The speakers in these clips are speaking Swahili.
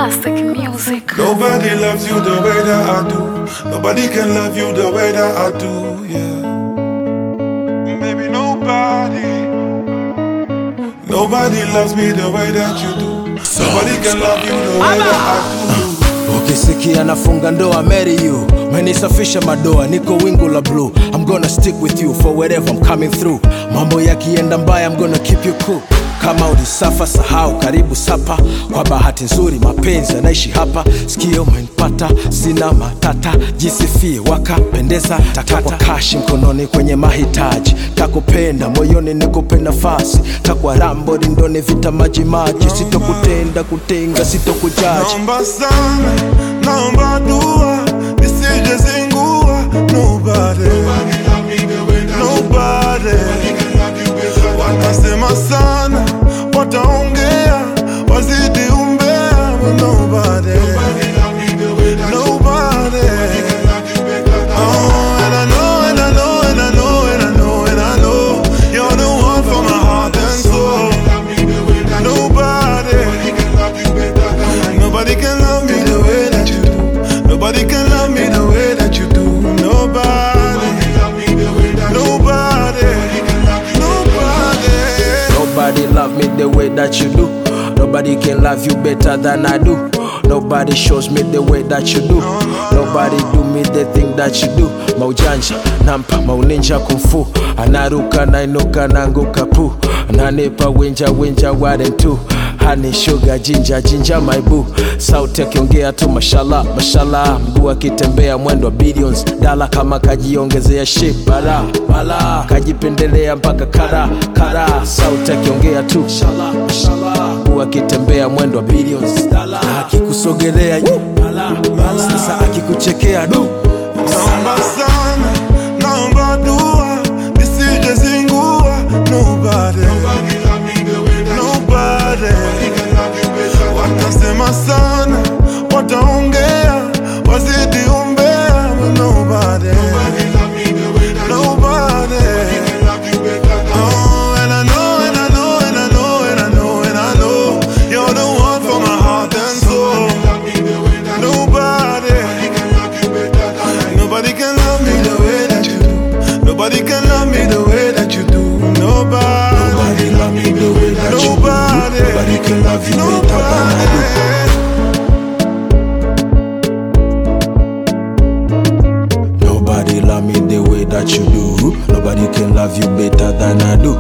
Classic music. Nobody loves you the way that I do. Nobody can love you the way that I do, yeah. Maybe nobody loves me the way that you do. Nobody can love you the way that I do. Ukisikia nafunga ndoa, marry you. Menisafisha madoa, niko wingu la blue. I'm gonna stick with you for wherever I'm coming through. Mambo yakienda mbaya, I'm gonna keep you cool. Kama ulisafa sahau, karibu sapa. Kwa bahati nzuri mapenzi yanaishi hapa. Sikio umenipata, sina matata. Jisifie wakapendeza, takwa cash mkononi kwenye mahitaji. Takupenda moyoni nikupe nafasi. Takwa rambo rindoni vita maji maji. Sitokutenda kutenga, sitokujaji. Naomba sana, naomba dua, nisije zingua. Nobody wanasema sana, wataongea, wazidi umbea. But nobody. Oh, and I know, and I know, and I know, and I know, and I know, you're the one for my heart and soul. Nobody can love me the way that you do. Nobody can love me the way that you do. Nobody love me the way that you do. Nobody can love you better than I do. Nobody shows me the way that you do. Nobody do me the thing that you do. Maujanja, nampa, mauninja kumfu. Anaruka, nainuka, nanguka pu. Ananipa winja, warren tu. Honey, sugar, ginger, my boo. Sauti akiongea tu mashallah, mashallah. Mguu akitembea mwendo billions. Dala kama kajiongezea shit, bala. Kajipendelea mpaka kara. Sauti akiongea tu mashallah, mashallah. Mguu akitembea mwendo billions. Dala akikusogelea bala. Sasa akikuchekea du. Naomba sana, naomba dua, nisije zingua. Nobody. Watasema sana, wataongea, wazidi umbea. But nobody. Oh, and I know, and I know, and I know, and I know, and I know, you're the one for my heart and soul. Nobody can love me the way that you do. Nobody can love me the way that you do. Nobody love me the way that you do. Nobody can love you better than I do. Nobody love me the way that you do. Nobody can love you better than I do.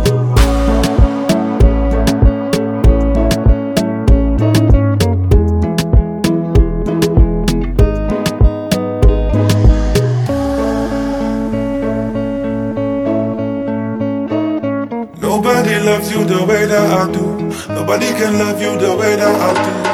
Nobody loves you the way that I do. Nobody can love you the way that I do.